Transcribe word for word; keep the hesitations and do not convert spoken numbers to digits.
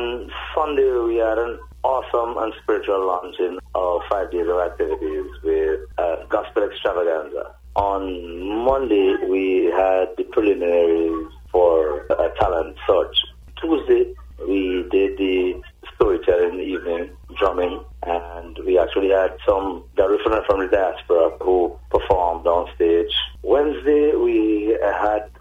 On Sunday, we had an awesome and spiritual launching of five days of activities with uh, gospel extravaganza. On Monday, we had the preliminaries for a talent search. Tuesday, we did the storytelling in the evening, drumming, and we actually had some Garifuna from the diaspora who performed on stage. Wednesday, we had